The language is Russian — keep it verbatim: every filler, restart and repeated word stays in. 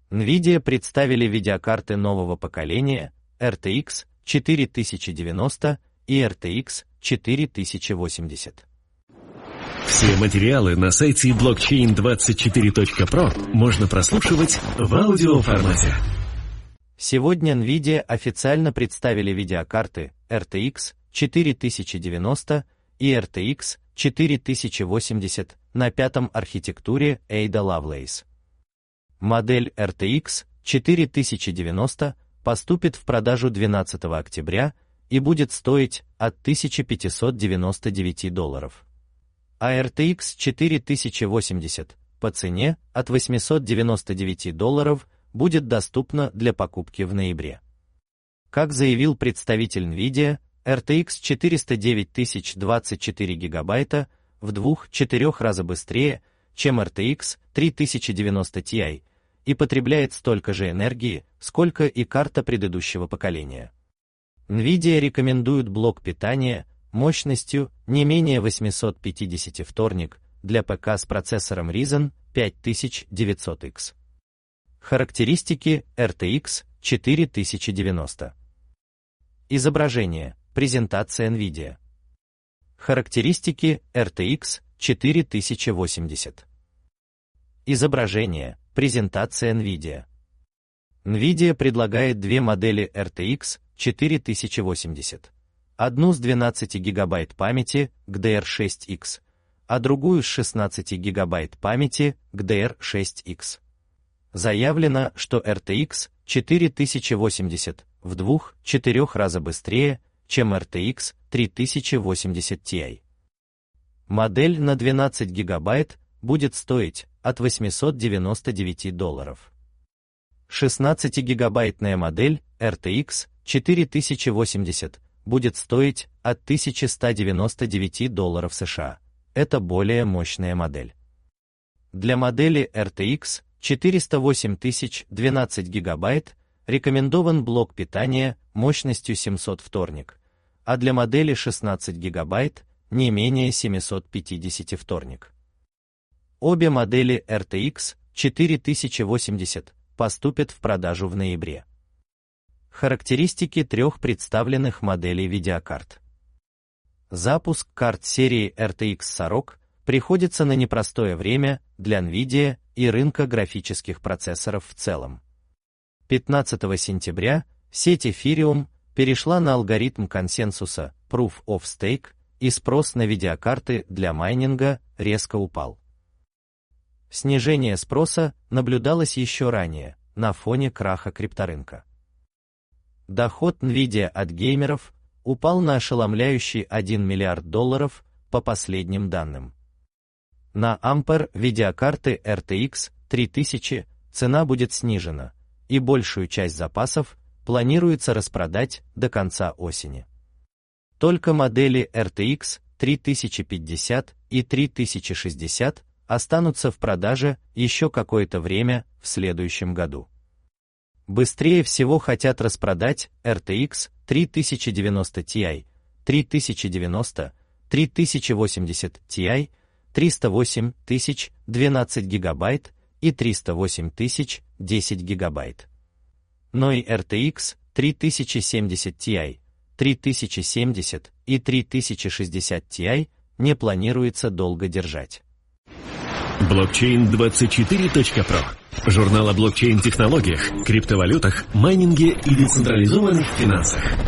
NVIDIA представили видеокарты нового поколения эр ти экс четыре тысячи девяносто и эр ти экс четыре тысячи восемьдесят. Все материалы на сайте блокчейн двадцать четыре точка про можно прослушивать в аудиоформате. Сегодня NVIDIA официально представили видеокарты эр ти экс четыре тысячи девяносто и эр ти экс четыре тысячи восемьдесят на пятом архитектуре Ada Lovelace. Модель эр ти экс четыре тысячи девяносто поступит в продажу двенадцатого октября и будет стоить от тысячи пятисот девяноста девяти долларов. А эр ти экс четыре тысячи восемьдесят по цене от восьмисот девяноста девяти долларов будет доступна для покупки в ноябре. Как заявил представитель NVIDIA, эр ти экс четыреста девять тысяч двадцать четыре гигабайта в два-четыре раза быстрее, чем эр ти экс три тысячи девяносто ти и потребляет столько же энергии, сколько и карта предыдущего поколения. NVIDIA рекомендует блок питания мощностью не менее восемьсот пятьдесят вторник для ПК с процессором Ryzen пять тысяч девятьсот икс. Характеристики эр ти экс четыре тысячи девяносто. Изображение. Презентация NVIDIA. Характеристики эр ти экс четыре тысячи восемьдесят. Изображение. Презентация NVIDIA. NVIDIA предлагает две модели эр ти экс четыре тысячи восемьдесят. Одну с двенадцати гигабайт памяти джи ди ар шесть икс, а другую с шестнадцати гигабайт памяти джи ди ар шесть икс. Заявлено, что эр ти экс четыре тысячи восемьдесят в два-четыре раза быстрее, чем эр ти экс три тысячи восемьдесят ти. Модель на двенадцать гигабайт будет стоить от восьмисот девяноста девяти долларов. шестнадцатигигабайтная модель эр ти экс четыре тысячи восемьдесят будет стоить от тысячи ста девяноста девяти долларов США. Это более мощная модель. Для модели эр ти экс четыреста восемь тысяч двенадцать гигабайт рекомендован блок питания мощностью семьсот вторник, а для модели шестнадцать гигабайт не менее семисот пятидесяти вторник. Обе модели эр ти экс четыре тысячи восемьдесят поступят в продажу в ноябре. Характеристики трех представленных моделей видеокарт. Запуск карт серии эр ти экс сорок приходится на непростое время для NVIDIA и рынка графических процессоров в целом. пятнадцатого сентября сеть Ethereum перешла на алгоритм консенсуса Proof of Stake, и спрос на видеокарты для майнинга резко упал. Снижение спроса наблюдалось еще ранее, на фоне краха крипторынка. Доход NVIDIA от геймеров упал на ошеломляющий один миллиард долларов по последним данным. На Ampere видеокарты эр ти экс три тысячи цена будет снижена, и большую часть запасов планируется распродать до конца осени. Только модели эр ти экс три тысячи пятьдесят и три тысячи шестьдесят останутся в продаже еще какое-то время в следующем году. Быстрее всего хотят распродать эр ти экс три тысячи девяносто ти, три тысячи девяносто, три тысячи восемьдесят ти, триста восемь тысяч двенадцать гигабайт и триста восемь тысяч десять гигабайт. Но и эр ти экс три тысячи семьдесят ти, три тысячи семьдесят и три тысячи шестьдесят ти не планируется долго держать. блокчейн двадцать четыре точка про. Журнал о блокчейн-технологиях, криптовалютах, майнинге и децентрализованных финансах.